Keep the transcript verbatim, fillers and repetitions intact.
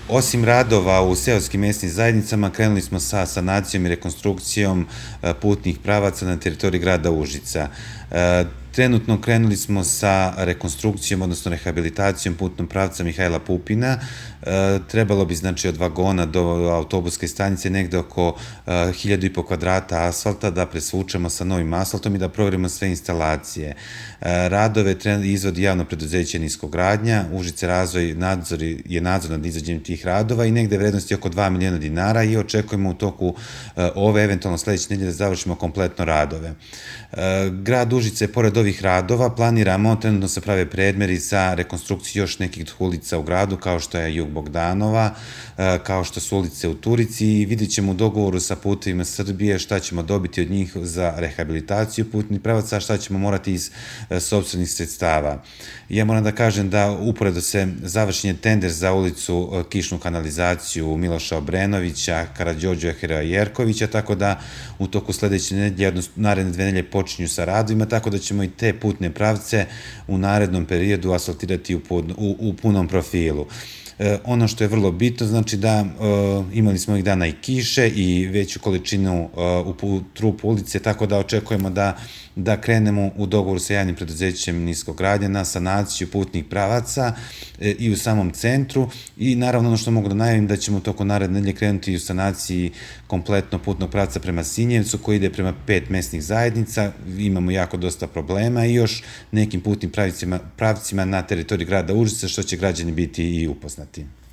Osim radova u seoskim mesnim zajednicama, krenuli smo sa sanacijom i rekonstrukcijom putnih pravaca na teritoriji grada Užica. Trenutno krenuli smo sa rekonstrukcijom, odnosno rehabilitacijom putnog pravca Mihajla Pupina. Trebalo bi, znači, od vagona do autobuske stanice negde oko hiljadu i po kvadrata asfalta da presvučemo sa novim asfaltom i da proverimo sve instalacije. Radove izvodi javno preduzeće Niskogradnja, Užice razvoj nadzor je nadzor nad izvođenjem tih radova i negde vrednosti oko dva miliona dinara i očekujemo u toku ove, eventualno sledeće nedelje, da završimo kompletno radove. Grad Užice, pored ovih radova, planiramo, trenutno se prave predmeri za rekonstrukciju još nekih ulica u gradu, kao što je Jug Bogdanova, kao što su ulice u Turici, i vidjet ćemo u dogovoru sa Putevima Srbije šta ćemo dobiti od njih za rehabilitaciju putnih pravaca, a šta ćemo morati iz sopstvenih sredstava. Ja moram da kažem da uporedo se završen je tender za ulicu Kišnu kanalizaciju Miloša Obrenovića, Karađorđa Heroja Jerkovića, tako da u toku sledeće nedelje, odnosno naredne dve nedelje, počinju sa radovima, tako da ćemo i te putne pravce u narednom periodu asfaltirati u punom profilu. Ono što je vrlo bitno, znači da imali smo ovih dana i kiše i veću količinu u trupu ulice, tako da očekujemo da krenemo u dogovoru sa javnim preduzećem Niskogradnja na sanaciju putnih pravaca i u samom centru, i naravno ono što mogu da najavim, da ćemo u toku naredne nedelje krenuti i u sanaciji kompletno putnog pravca prema Sinjevcu, koji ide prema pet mesnih zajednica. Imamo jako dosta problema i još nekim putnim pravcima na teritoriji grada Užica, što će građani biti i upoznati.